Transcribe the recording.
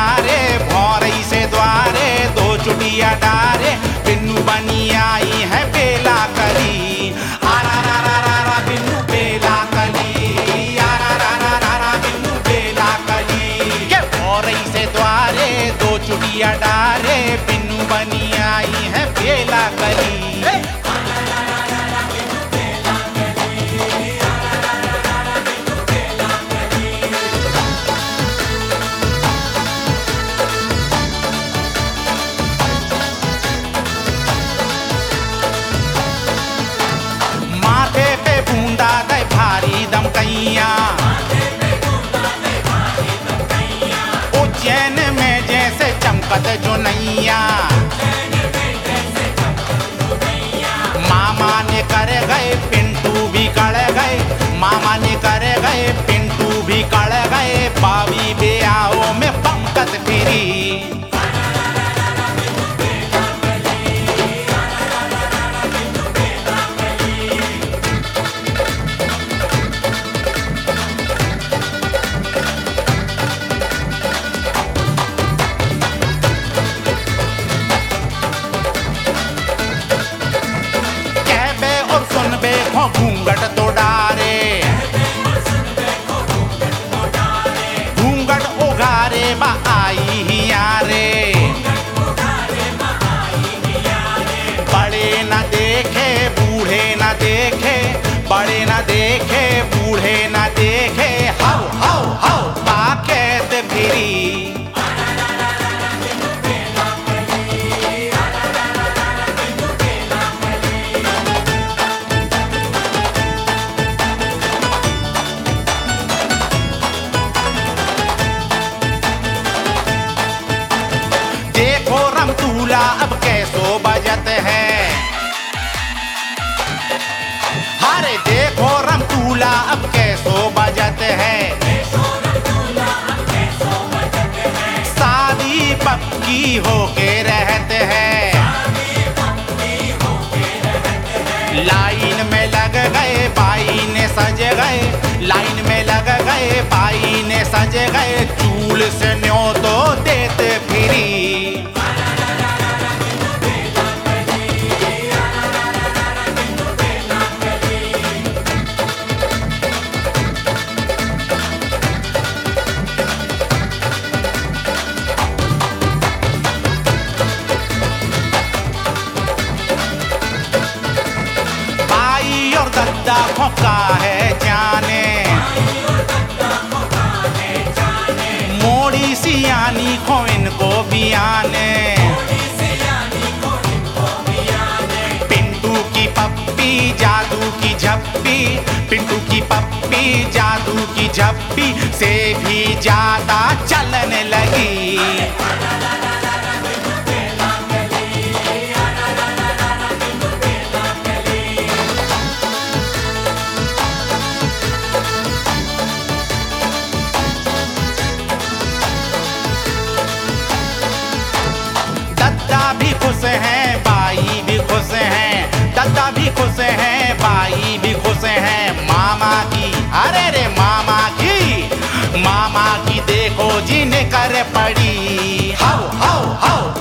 डारे, भौरई से द्वारे दो चुटिया डारे, बिन्नू बनी आई है बेला कली। आरा रा रा रा रा बिन्नू बेला कली, आरा रा रा रा रा बिन्नू बेला कली। के भौरई से द्वारे दो चुटिया डारे, बिन्नू बनी आई है बेला कली। उज्जैन में जैसे चमकत जो नैया, मामा ने कर गए पिंटू भी कड़ गए, मामा ने कर गए पिंटू भी कड़ गए, बावी ब्याहों में पंकत फिरी। घूंघट तो डारे, घूंघट उघारे बा आई ही यारे, बड़े न देखे बूढ़े न देखे, बड़े न देखे बूढ़े न देखे, हाउ हाउ हाउ बाकेत फिरी। रमतूला अब कैसो बजत है, हरे देखो रमतूला अब कैसो बजत है, शादी पक्की होके रहते हैं, लाइन में लग गए बाई ने सज गए, लाइन में लग गए बाई ने सज गए, चूल से न्यो तो देते फिरी। दद्दा भौंका है जाने, मोड़ी सियानी खो इनको भी आने, पिंटू की पप्पी जादू की झप्पी, पिंटू की पप्पी जादू की झप्पी से भी ज्यादा चलने लगी। भी खुश हैं बाई भी खुश हैं, दादा भी खुश हैं बाई भी खुश हैं, मामा की अरे रे मामा की देखो जी ने कर पड़ी, हाउ हाउ हाउ।